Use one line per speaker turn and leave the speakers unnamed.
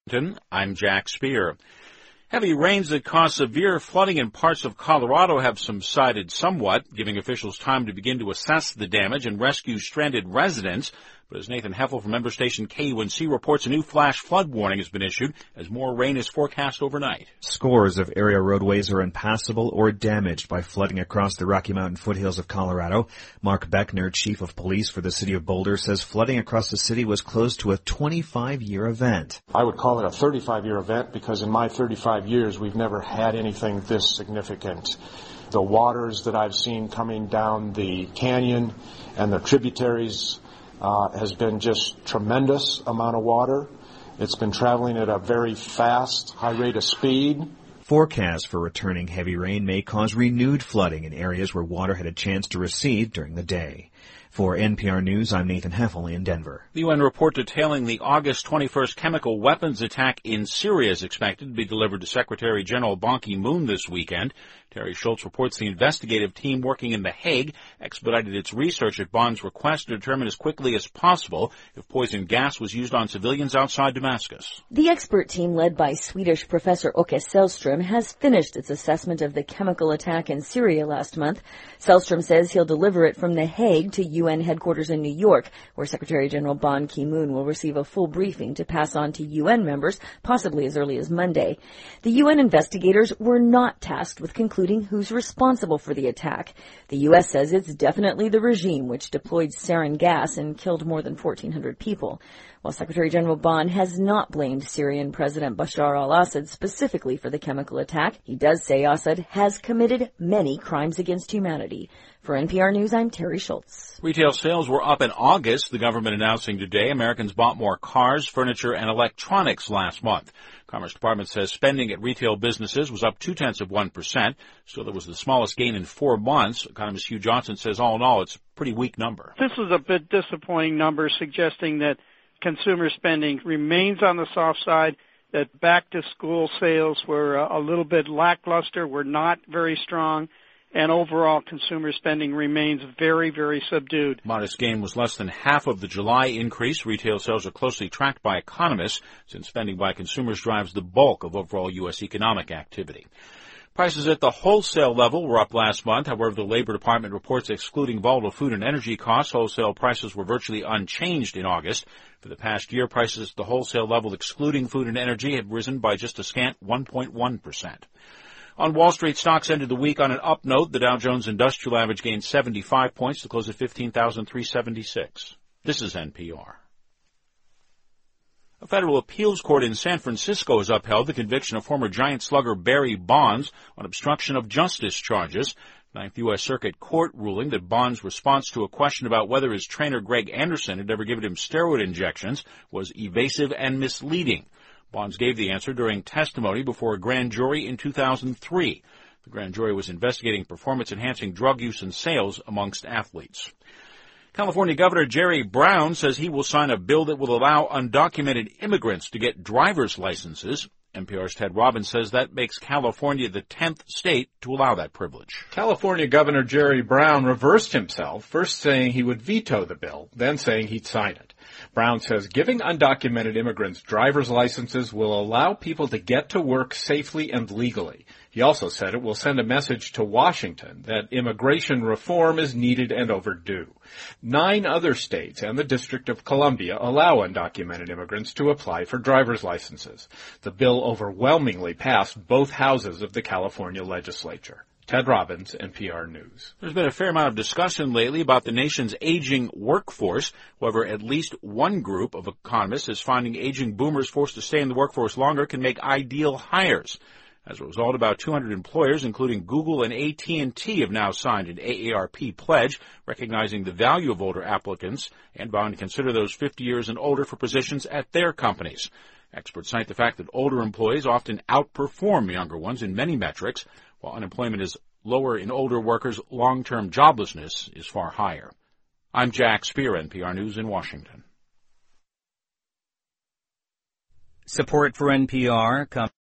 I'm Jack Spear. Heavy rains that caused severe flooding in parts of Colorado have subsided somewhat, giving officials time to begin to assess the damage and rescue stranded residents. But as Nathan Heffel from member station KUNC reports, a new flash flood warning has been issued as more rain is forecast overnight.
Scores of area roadways are impassable or damaged by flooding across the Rocky Mountain foothills of Colorado. Mark Beckner, chief of police for the city of Boulder, says flooding across the city was close to a 25-year event.
I would call it a 35-year event because in my 35 years, we've never had anything this significant. The waters that I've seen coming down the canyon and the tributaries has been just tremendous amount of water. It's been traveling at a very fast, high rate of speed.
Forecasts for returning heavy rain may cause renewed flooding in areas where water had a chance to recede during the day. For NPR News, I'm Nathan Heffel in Denver.
The UN report detailing the August 21st chemical weapons attack in Syria is expected to be delivered to Secretary General Ban Ki-moon this weekend. Terry Schultz reports the investigative team working in The Hague expedited its research at Bonn's request to determine as quickly as possible if poison gas was used on civilians outside Damascus.
The expert team led by Swedish Professor Åke Sällström has finished its assessment of the chemical attack in Syria last month. Sällström says he'll deliver it from The Hague to UN headquarters in New York, where Secretary General Ban Ki-moon will receive a full briefing to pass on to UN members, possibly as early as Monday. The UN investigators were not tasked with concluding who's responsible for the attack. The U.S. says it's definitely the regime which deployed sarin gas and killed more than 1,400 people. While Secretary General Ban has not blamed Syrian President Bashar al-Assad specifically for the chemical attack, he does say Assad has committed many crimes against humanity. For NPR News, I'm Terry Schultz.
Retail sales were up in August, the government announcing today Americans bought more cars, furniture, and electronics last month. Commerce Department says spending at retail businesses was up 0.2%, so that was the smallest gain in 4 months. Economist Hugh Johnson says all in all, it's a pretty weak number.
This was a bit disappointing number, suggesting that consumer spending remains on the soft side, that back-to-school sales were a little bit lackluster, were not very strong, and overall consumer spending remains very, very subdued.
Modest gain was less than half of the July increase. Retail sales are closely tracked by economists, since spending by consumers drives the bulk of overall U.S. economic activity. Prices at the wholesale level were up last month. However, the Labor Department reports excluding volatile food and energy costs, wholesale prices were virtually unchanged in August. For the past year, prices at the wholesale level excluding food and energy have risen by just a scant 1.1%. On Wall Street, stocks ended the week on an up note. The Dow Jones Industrial Average gained 75 points to close at 15,376. This is NPR. A federal appeals court in San Francisco has upheld the conviction of former Giant slugger Barry Bonds on obstruction of justice charges. Ninth U.S. Circuit Court ruling that Bonds' response to a question about whether his trainer Greg Anderson had ever given him steroid injections was evasive and misleading. Bonds gave the answer during testimony before a grand jury in 2003. The grand jury was investigating performance-enhancing drug use and sales amongst athletes. California Governor Jerry Brown says he will sign a bill that will allow undocumented immigrants to get driver's licenses. NPR's Ted Robbins says that makes California the 10th state to allow that privilege.
California Governor Jerry Brown reversed himself, first saying he would veto the bill, then saying he'd sign it. Brown says giving undocumented immigrants driver's licenses will allow people to get to work safely and legally. He also said it will send a message to Washington that immigration reform is needed and overdue. 9 other states and the District of Columbia allow undocumented immigrants to apply for driver's licenses. The bill overwhelmingly passed both houses of the California legislature. Ted Robbins, NPR News.
There's been a fair amount of discussion lately about the nation's aging workforce. However, at least one group of economists is finding aging boomers forced to stay in the workforce longer can make ideal hires. As a result, about 200 employers, including Google and AT&T, have now signed an AARP pledge recognizing the value of older applicants and bound to consider those 50 years and older for positions at their companies. Experts cite the fact that older employees often outperform younger ones in many metrics. While unemployment is lower in older workers, long-term joblessness is far higher. I'm Jack Spear, NPR News in Washington.
Support for NPR comes